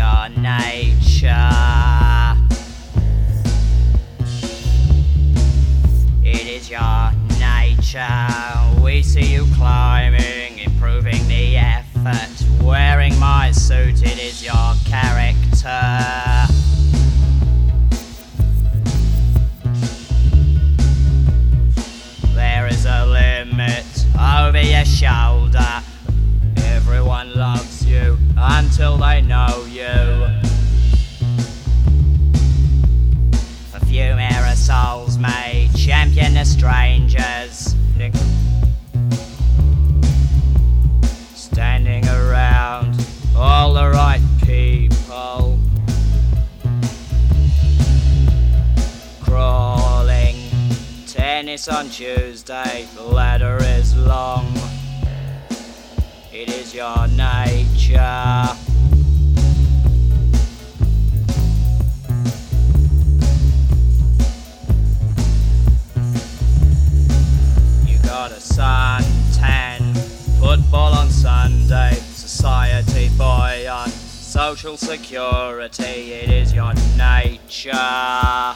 your nature. It is your nature. We see you climbing, improving the effort. Wearing my suit, it is your character. There is a limit over your shoulder. Everyone loves you until they know you. A few aerosols may champion the strangers, standing around all the right people, crawling. Tennis on Tuesday, the ladder is long. It is your nature. You got a suntan, football on Sunday, society boy on social security. It is your nature.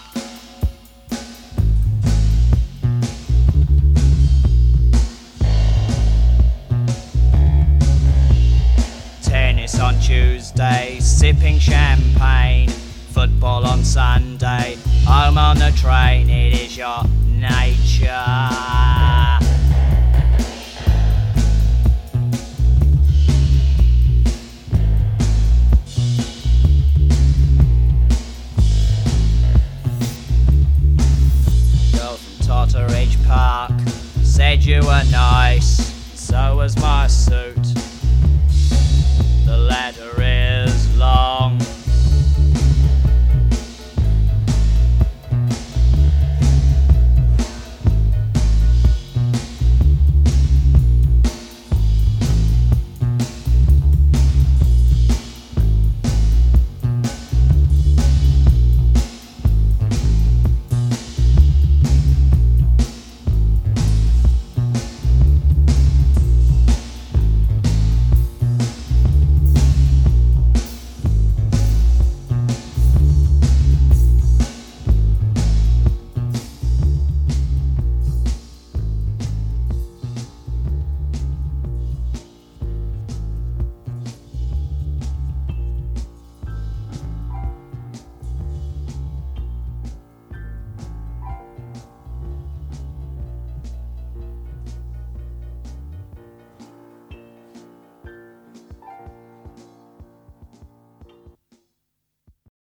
On Tuesday, sipping champagne, football on Sunday, home on the train. It is your nature. Girl from Totteridge Park said you were nice, so was my suit.